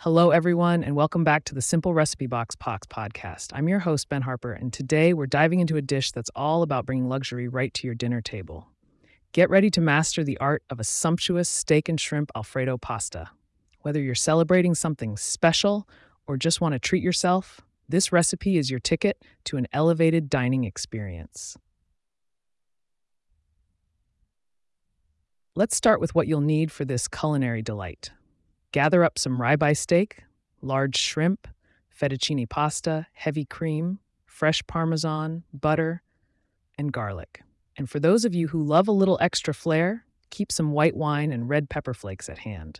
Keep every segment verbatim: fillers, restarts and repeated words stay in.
Hello, everyone, and welcome back to the Simple Recipe Box Pox podcast. I'm your host, Ben Harper, and today we're diving into a dish that's all about bringing luxury right to your dinner table. Get ready to master the art of a sumptuous steak and shrimp Alfredo pasta. Whether you're celebrating something special or just want to treat yourself, this recipe is your ticket to an elevated dining experience. Let's start with what you'll need for this culinary delight. Gather up some ribeye steak, large shrimp, fettuccine pasta, heavy cream, fresh Parmesan, butter, and garlic. And for those of you who love a little extra flair, keep some white wine and red pepper flakes at hand.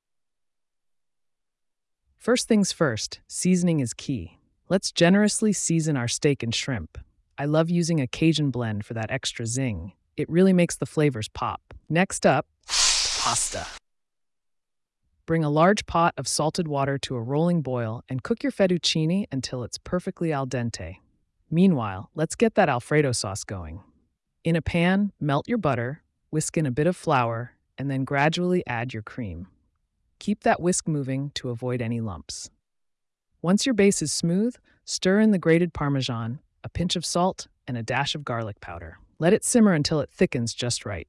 First things first, seasoning is key. Let's generously season our steak and shrimp. I love using a Cajun blend for that extra zing. It really makes the flavors pop. Next up, pasta. Bring a large pot of salted water to a rolling boil and cook your fettuccine until it's perfectly al dente. Meanwhile, let's get that Alfredo sauce going. In a pan, melt your butter, whisk in a bit of flour, and then gradually add your cream. Keep that whisk moving to avoid any lumps. Once your base is smooth, stir in the grated Parmesan, a pinch of salt, and a dash of garlic powder. Let it simmer until it thickens just right.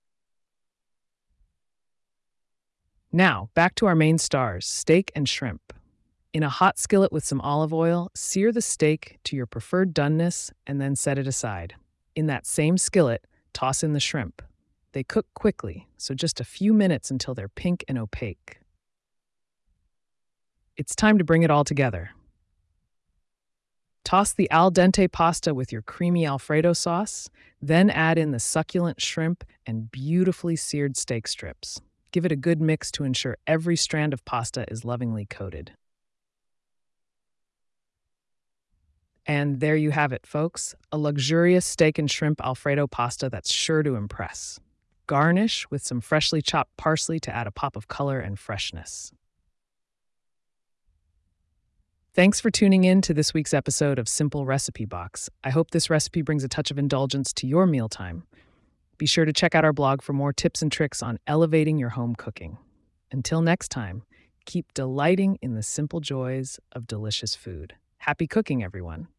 Now, back to our main stars, steak and shrimp. In a hot skillet with some olive oil, sear the steak to your preferred doneness and then set it aside. In that same skillet, toss in the shrimp. They cook quickly, so just a few minutes until they're pink and opaque. It's time to bring it all together. Toss the al dente pasta with your creamy Alfredo sauce, then add in the succulent shrimp and beautifully seared steak strips. Give it a good mix to ensure every strand of pasta is lovingly coated. And there you have it, folks, a luxurious steak and shrimp Alfredo pasta that's sure to impress. Garnish with some freshly chopped parsley to add a pop of color and freshness. Thanks for tuning in to this week's episode of Simple Recipe Box. I hope this recipe brings a touch of indulgence to your mealtime. Be sure to check out our blog for more tips and tricks on elevating your home cooking. Until next time, keep delighting in the simple joys of delicious food. Happy cooking, everyone.